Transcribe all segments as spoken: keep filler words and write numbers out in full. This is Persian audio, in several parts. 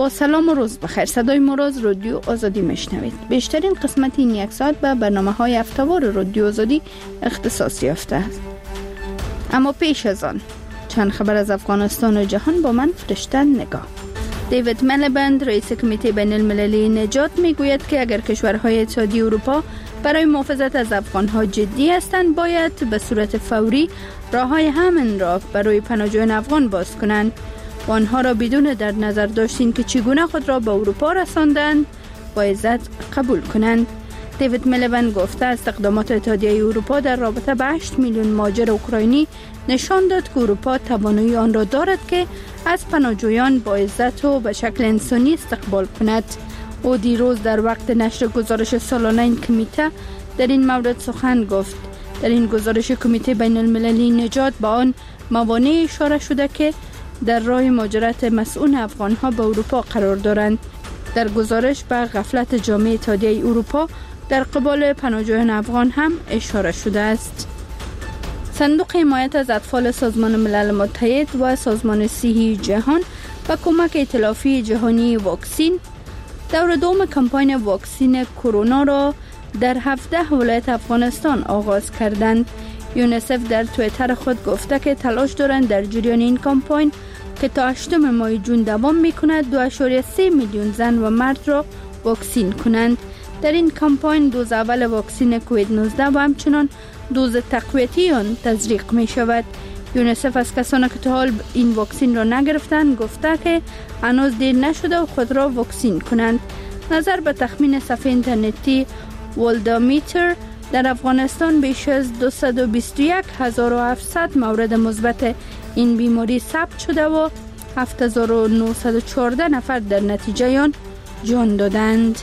با سلام و روز بخیر. صدای مراز رادیو آزادی میشنوید. بیشترین قسمت این یک ساعت به برنامه های هفته‌وار رادیو آزادی اختصاص یافته است. اما پیش از آن چند خبر از افغانستان و جهان با من فرشته نگاه. دیوید ملیبند رئیس کمیته بین المللی نجات میگوید که اگر کشورهای اتحادیه اروپا برای محافظت از افغانها جدی هستند، باید به صورت فوری راههای امن را برای پناهجویان افغان باز کنند و آنها را بدون در نظر داشتن که چگونه خود را به اروپا رساندند با عزت قبول کنند. دیوید ملیبند گفته است اقدامات اتحادیه اروپا در رابطه با هشت میلیون مهاجر اوکراینی نشان داد که اروپا توانایی آن را دارد که از پناهجویان با عزت و به شکل انسانی استقبال کند. او دیروز در وقت نشر گزارش سالانه این کمیته در این مورد سخن گفت. در این گزارش کمیته بین المللی نجات به آن موانع اشاره شده که در راه مهاجرت مسئول افغانها به اروپا قرار دارند. در گزارش به غفلت جامعه اتحادیه اروپا در قبال پناهجویان افغان هم اشاره شده است. صندوق حمایت از اطفال سازمان ملل متحد و سازمان صحی جهان با کمک ائتلاف جهانی واکسین دور دوم کمپاین واکسین کرونا را در هفده ولایت افغانستان آغاز کردند. یونیسف در توییتر خود گفته که تلاش دارند در جریان این کمپاین که تا هشتم ماه جون دوام میکند دو ممیز سه میلیون زن و مرد را واکسین کنند. در این کمپاین دوز اول واکسین کووید نوزده و همچنان دوز تقویتی آن تزریق می شود. یونیسف از کسانی که تا حال این واکسین را نگرفتند گفته که هنوز دیر نشده و خود را واکسین کنند. نظر به تخمین صفحه اینترنتی ولدامیتر در افغانستان بیش از دویست و بیست و یک هزار و هفتصد مورد مثبت این بیماری ثبت شده و هفت هزار و نهصد و چهارده نفر در نتیجه آن جان دادند.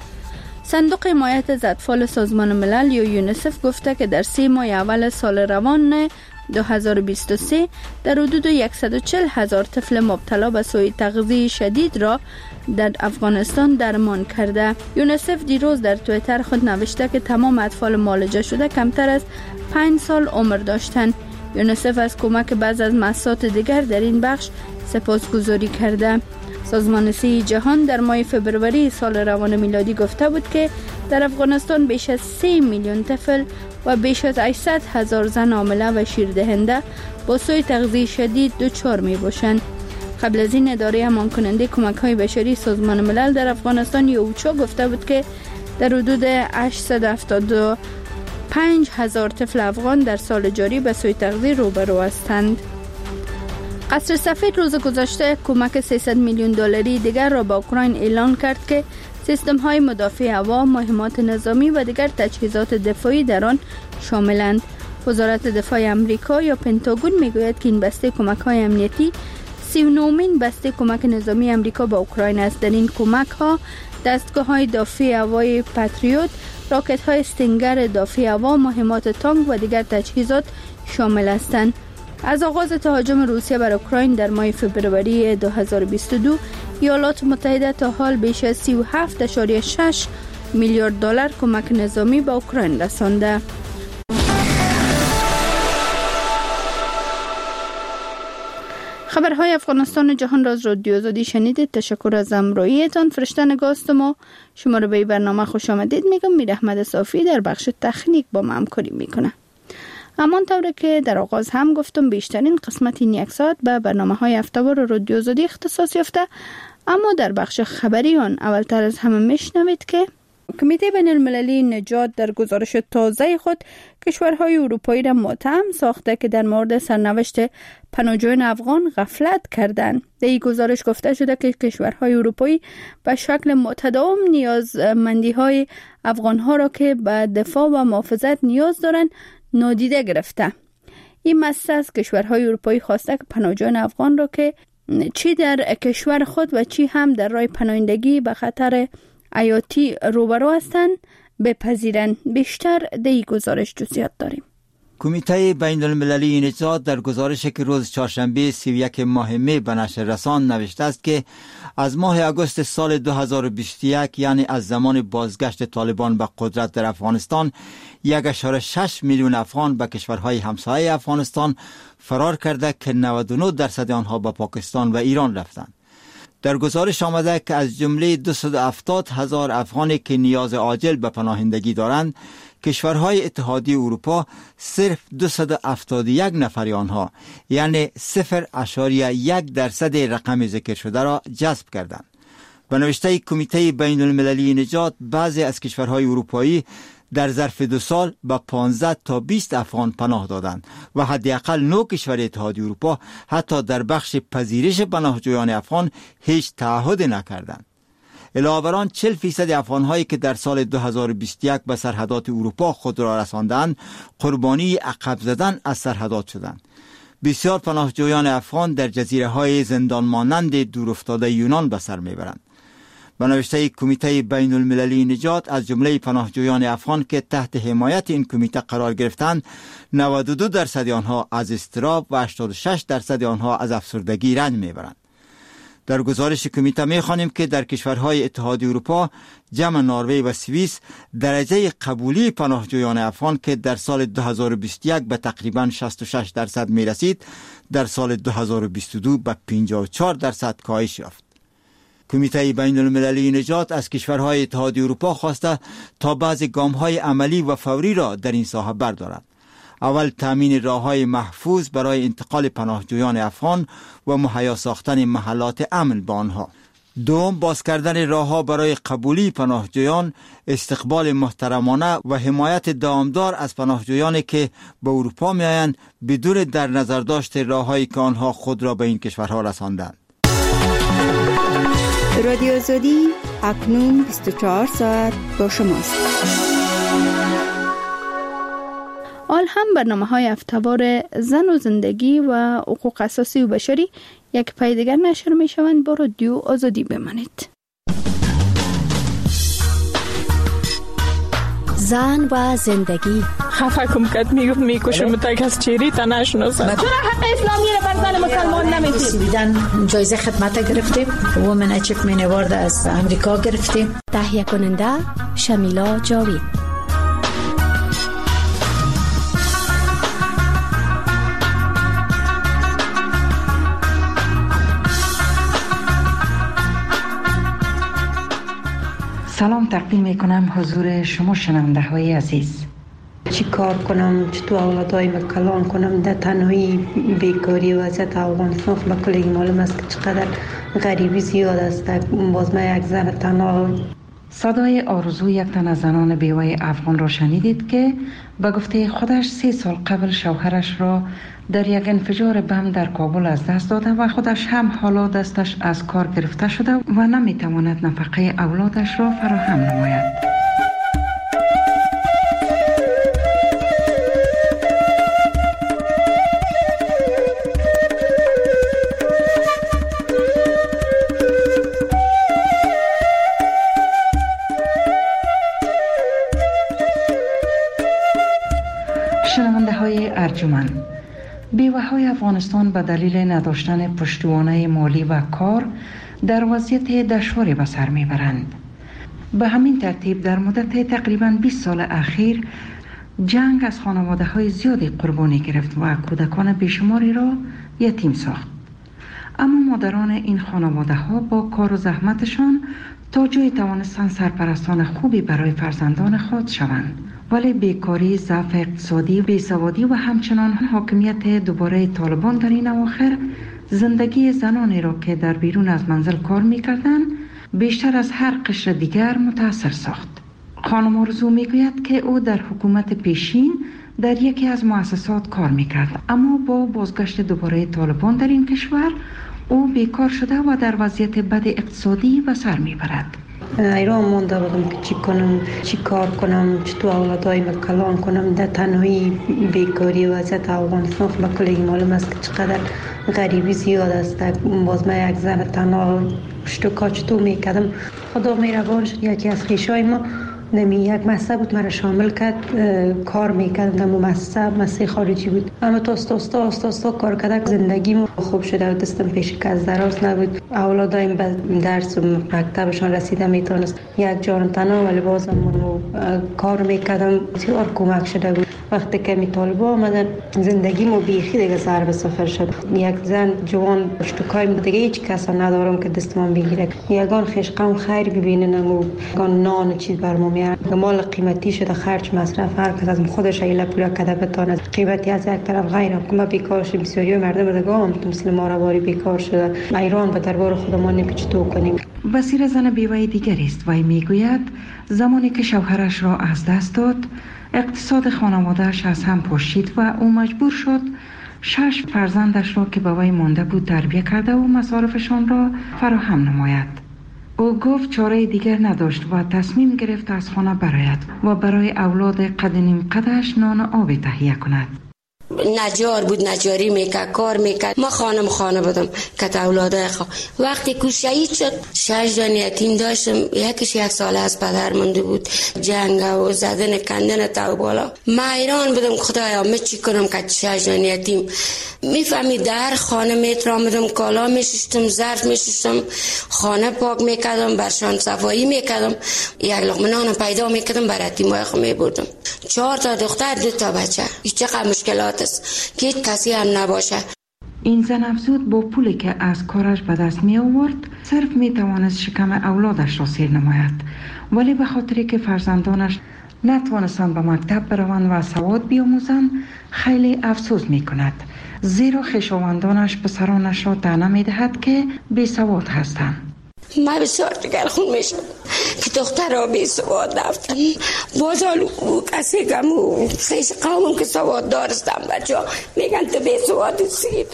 صندوق حمایت از اطفال سازمان ملل یا یونیسف گفته که در سه ماه اول سال روان دو هزار و بیست و سه در حدود صد و چهل هزار طفل مبتلا به سوء تغذیه شدید را در افغانستان درمان کرده. یونیسف دیروز در توییتر خود نوشته که تمام اطفال معالجه شده کمتر از پنج سال عمر داشتند. یونیسف از کمک بعض از مؤسسات دیگر در این بخش سپاسگزاری کرده. سازمان صحی جهان در ماه فوریه سال روان میلادی گفته بود که در افغانستان بیش از سه میلیون طفل و بیش از هشتصد هزار زن حامله و شیردهنده با سوء تغذیه شدید دچار می باشند. قبل از این اداره امان کننده کمک های بشری سازمان ملل در افغانستان یوچا گفته بود که در حدود هشتصد و هفتاد و پنج هزار طفل افغان در سال جاری به سوء تغذیه روبرو هستند. قصر سفید روز گذشته کمک سیصد میلیون دلاری دیگر را به اوکراین اعلان کرد که سیستم های مدافع هوا، مهمات نظامی و دیگر تجهیزات دفاعی در آن شاملند. وزارت دفاع آمریکا یا پنتاگون میگوید که این بسته کمک های امنیتی سی و نهمین بسته کمک نظامی آمریکا به اوکراین است. در این کمک ها دستگاه های دفاعی هوایی پاتریوت، راکت های استینگر دفاعی هوا، مهمات تانک و دیگر تجهیزات شامل هستند. از آغاز تهاجم روسیه بر اوکراین در ماه فوریه دو هزار و بیست و دو ایالات متحده تا حال بیش از سی و هفت ممیز شش میلیارد دلار کمک نظامی به اوکراین رسانده. خبرهای افغانستان و جهان را از رادیو آزادی شنیدید. تشکر از همراهیتان. فرشته نگاست ما شما را به برنامه خوش آمدید میگم. میر احمد صافی در بخش تکنیک با ما همکاری میکنه. همان طوری که در آغاز هم گفتم بیشترین قسمت این یک ساعت به برنامه های هفته‌وار رادیو آزادی اختصاص یافته. اما در بخش خبری آن اولتر از همه میشنوید که کمیته بین المللی نجات در گزارش تازه خود کشورهای اروپایی را متهم ساخته که در مورد سرنوشت پناهجویان افغان غفلت کردند. در این گزارش گفته شده که کشورهای اروپایی به شکل متداوم نیازمندی‌های افغان‌ها را که به دفاع و محافظت نیاز دارند نادیده گرفته. این مسئله از کشورهای اروپایی خواسته که پناهجویان افغان را که چی در کشور خود و چی هم در راه پناهندگی به خطر حیاتی روبرو هستند بپذیرند. بیشتر در این گزارش جزئیات داریم. کمیته بین المللی نجات در گزارشی که روز چهارشنبه سی و یک ماه می به نشر رساند نوشته است که از ماه آگوست سال دو هزار و بیست و یک یعنی از زمان بازگشت طالبان به قدرت در افغانستان یک ممیز شش میلیون افغان به کشورهای همسایه افغانستان فرار کرده که نود و نه درصد آنها به پاکستان و ایران رفتند. در گزارش آمده که از جمله دویست و هفتاد هزار افغانی که نیاز عاجل به پناهندگی دارند، کشورهای اتحادیه اروپا صرف دویست و هفتاد و یک نفر آنها، یعنی صفر اشاریه یک درصد رقم ذکر شده را جذب کردند. به نوشته کمیته بین المللی نجات، بعضی از کشورهای اروپایی در ظرف دو سال به پانزده تا بیست افغان پناه دادند و حداقل نه کشور اتحادیه اروپا حتی در بخش پذیرش پناهجویان افغان هیچ تعهد نکردند. علاوه بر آن چهل فیصد افغان‌هایی که در سال دو هزار و بیست و یک به سرحدات اروپا خود را رساندند، قربانی عقب زدن از سرحدات شدند. بسیار پناهجویان افغان در جزیره‌های زندان مانند دورافتاده یونان به سر میبرند. به نوشته کمیته بین المللی نجات، از جمله پناهجویان افغان که تحت حمایت این کمیته قرار گرفتند، نود و دو درصد آنها از اضطراب و هشتاد و شش درصد آنها از افسردگی رنج میبرند. در گزارش کمیته می‌خوانیم که در کشورهای اتحادیه اروپا، جمع نروژ و سوئیس، درجه قبولی پناهجویان افغان که در سال دو هزار و بیست و یک به تقریباً شصت و شش درصد می‌رسید، در سال دو هزار و بیست و دو به پنجاه و چهار درصد کاهش یافت. کمیته بین المللی نجات از کشورهای اتحادیه اروپا خواسته تا بعضی گام‌های عملی و فوری را در این ساحه بردارد. اول، تامین راه‌های محفوظ برای انتقال پناهجویان افغان و مهیا ساختن محلات امن به آنها. دوم، باز کردن راه‌ها برای قبولی پناهجویان، استقبال محترمانه و حمایت دامدار از پناهجویانی که به اروپا می‌آیند بدون در نظر داشت راه‌هایی که آنها خود را به این کشورها رساندند. رادیو آزادی اکنون بیست و چهار ساعت با شماست. آل هم برنامه‌های هفته‌وار زن و زندگی و حقوق اساسی و بشری یک پای دیگر نشر می‌شوند. با رادیو آزادی بمانید. زن و زندگی. خفه کم کد میگفت میکشم تا کس چیری تا نشناسم. چرا حق اسلامی را بر زن مسلمان نمیدید؟ سویدن جایزه خدمت گرفتیم، وومن اچیومنت اوارد از امریکا گرفتیم. تهیه کننده شمیلا جاوید. سلام تقدیم میکنم حضور شما شنونده های عزیز. چی کار کنم، چطور اولادایم کلان کنم، در تنهایی بیکاری و وضعیت افغانستان به کلی معلوم است که چقدر غریبی زیاد است. باز من یک زن تنها. صدای آرزو یک تن از زنان بیوه افغان را شنیدید که به گفته خودش سه سال قبل شوهرش را در یک انفجار بم در کابل از دست داده و خودش هم حالا دستش از کار گرفته شده و نمیتواند نفقه اولادش را فراهم نماید. شنونده های ارجمند، بیوه های افغانستان به دلیل نداشتن پشتوانه مالی و کار در وضعیت دشواری به سر میبرند. به همین ترتیب در مدت تقریباً بیست سال اخیر جنگ از خانواده های زیادی قربانی گرفت و کودکان بیشماری را یتیم ساخت. اما مادران این خانواده ها با کار و زحمتشان تا جایی توانستند سرپرستان خوبی برای فرزندان خود شوند. ولی بیکاری، ضعف اقتصادی، بیسوادی و همچنان حاکمیت دوباره طالبان در این اواخر زندگی زنانی را که در بیرون از منزل کار می‌کردند بیشتر از هر قشر دیگر متاثر ساخت. خانم آرزو میگوید که او در حکومت پیشین در یکی از مؤسسات کار می‌کرد، اما با بازگشت دوباره طالبان در این کشور او بیکار شده و در وضعیت بد اقتصادی به سر میبرد. ایران مونده بودم که چی کنم، چی کار کنم، چطور اولادایم کلان کنم. در تنهایی بیکاری و وضعیت افغانستان به کلی معلوم است که چقدر غریبی زیاد است. باز من یک زن تنها پشت و کار چطور میکردم. خدا مهربان شد، یکی از خویشای ما نمی یک مؤسسه بود مرا شامل کرد، کار میکردم و مؤسسه مؤسسه خارجی بود، اما تا استا استا استا کار کردم زندگیم خوب شده و دستم پیش کس دراز نبود. اولادایم به درس و مکتبشان رسیده میتونست یک جان تنها، ولی بازم کار میکردم بسیار کمک شده بود. وقتی که می طالبا آمدن زندگیمو بیخی دیگه سر به صفر شد. یک زن جوان اشتکای دیگه هیچ کس ندارم که دستم بگیره، یگان خشقم خیر ببیننم و یگان نان چیز برام میارن. مال قیمتی شده، خرج مصرف هر کس از خودش ایله پول کده بتونه. قیمتی از یک طرف غیرم که ما بیکار شدیم، بسیاری مردم دیگه هم مثل ما رواری بیکار شده. ایران به دربار خودمان نمیچتو کنیم. بصیر زن بیوه دیگری است و میگوید زمانی که شوهرش را از دست داد اقتصاد خانواده‌اش از هم پاشید و او مجبور شد شش فرزندش را که با وی مانده بود تربیت کرده و مصارفشان را فراهم نماید. او گفت چاره دیگر نداشت و تصمیم گرفت از خانه برآید و برای اولاد قد نیم قدش نان آب تهیه کند. نجار بود، نجاری میکرد، کار میکرد. ما خانم خانه بودم که اولادای خوا وقتی که شهید شد شش جان یتیم داشتم. یکیش یک ساله از پدر مونده بود، جنگ و زدن کندن تا بالا. ما ایران بودم خدایا می چی کنم که شش جان یتیم. میفهمی در خانه میترامدم، کالا میشستم، ظرف میشستم، خانه پاک میکردم، برشان صفایی میکردم، یک لقمه نان پیدا میکردم برای یتیمای خو میبردم. چهار تا دختر، دو تا بچه. این چقدر مشکلات است که کسی هم نباشه. این زن افزود با پولی که از کارش به دست می آورد صرف می توانست شکم اولادش را سیر نماید، ولی به خاطری که فرزندانش نتوانستند به مکتب بروند و سواد بیاموزند خیلی افسوس می کند، زیرا خویشاوندانش پسرانش را طعنه می دهد که بی سواد هستند. ما بسیار دگرخون میشم که دخترها بی سواد رفتن. بازال کسی کم و خیش قومم که سواد دارستم بچه ها میگن تو بی سواد سید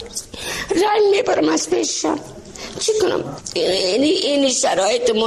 رنگ میبرم از پیششان. چی کنم؟ اینی اینی شرایط ما.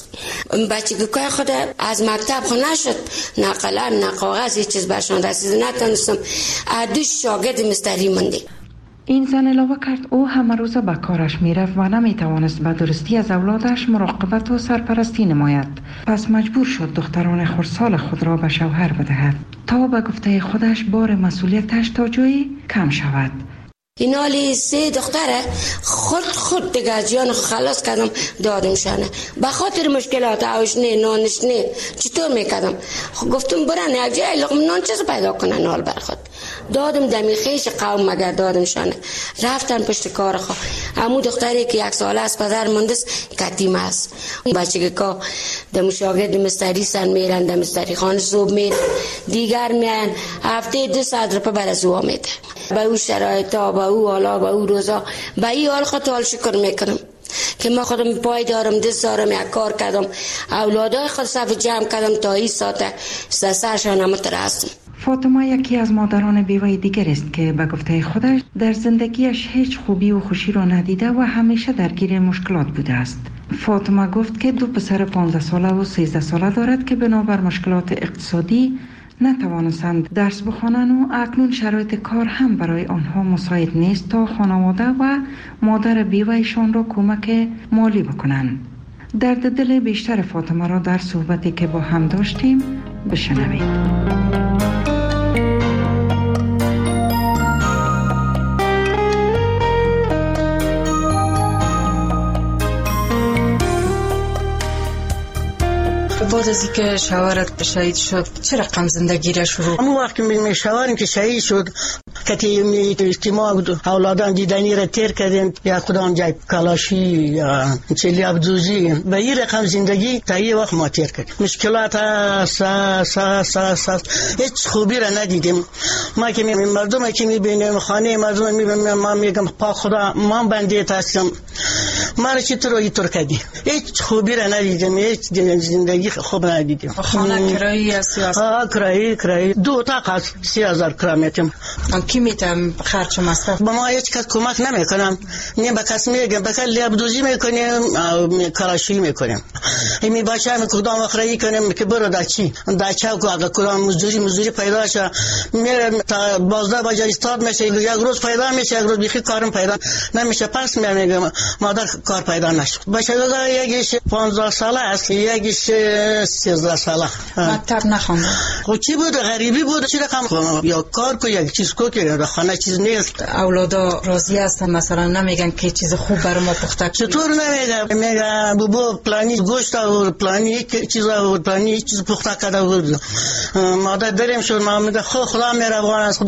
بچه که که خود از مکتب خود نشد، نه قلم نه کاغذ هیچ چیز برشان رسید نتونستم. دو شاگرد مستری مونده. این زن علاوه کرد او همه روزه به کارش میرفت و نمیتوانست به درستی از اولادش مراقبت و سرپرستی نماید. پس مجبور شد دختران خردسال خود را به شوهر بدهد تا به گفته خودش بار مسئولیتش تا جایی کم شود. این حالی سه دختره خود خود دیگه از جان خلاص کردم دادم شانه. به خاطر مشکلات آوش نه نانش نه چطور میکردم؟ گفتم برن یک جای لقمه نان چیز پیدا کنن حال بر خود. دادم دمی خیش قوم مگر دادم شانه. رفتن پشت کار خوا. امو دختری که یک ساله از پدر مندست کتیم است. بچه که که دم شاگرد مستری سن میرن، دم مستری خانه صبح میرن، دیگر میرن هفته دو ساعت رپا بر از او میده. با او شرایطا، با او حالا، با او روزا، با این حال خود حال شکر میکنم که ما خودم پای دارم، دست دارم، یک کار کردم، اولادای خود صف جمع کردم تا این ساعت سرشان هم ترستم. فاطمه یکی از مادران بیوه دیگر است که به گفته خودش در زندگیش هیچ خوبی و خوشی را ندیده و همیشه درگیر مشکلات بوده است. فاطمه گفت که دو پسر پانزده ساله و سیزده ساله دارد که بنابر مشکلات اقتصادی نتوانستند درس بخوانند و اکنون شرایط کار هم برای آنها مساعد نیست تا خانواده و مادر بیوهشان را کمک مالی بکنند. درد دل بیشتر فاطمه را در صحبتی که با هم داشتیم بشنوید. بعد از اینکه شوهرت شهید شد چه رقم زندگی را شروع؟ همون وقت می شوهرم که شهید شد کتی می اجتماع اولادان دیدنی را تیر کردن، یا خودم جای کلاشی یا چلی ابدوزی به این رقم زندگی تا یه وقت ما تیر کردیم. مشکلات سا سا سا سا هیچ خوبی را ندیدیم. ما که مردم که می بینیم خانه مردم می بینیم ما میگم پا خدا ما بنده هستم، ما را چطور اینطور کردی؟ هیچ خوبی را ندیدیم، هیچ زندگی خوب ندیدیم. خانه کرایی یا سیاست؟ آه کرایی کرایی دو تا قصد سی هزار کرا میتیم. کی میتونم خرج مصرف؟ با ما هیچ کس کمک نمیکنم. نه به کس میگم بکل لیابدوزی میکنیم، کلاشی میکنیم. می باشه هم کدام آخری کنیم که برو در چی در چه کو اگه کدام مزدوری مزدوری پیدا شه میرم تا بازده بجه استاد میشه، یک روز پیدا میشه، یک روز بیخی کارم پیدا نمیشه. پس میگم مادر کار پیدا نشد. بچه دو یکیش پانزده ساله است، یکیش سیزده ساله. مکتب نخوانده. خب چی بود؟ غریبی بود. چی رقم یا کار کو یک چیز کو که در خانه چیز نیست. اولادا راضی هستن مثلا نمیگن که چیز خوب برای ما پخته کنی؟ چطور نمیگن؟ میگن بابا پلانی گوشت و پلانی چیزا و پلانی چیز پخته کرده بود. مادر دریم شد، ما میگه خو خدا مهربان است.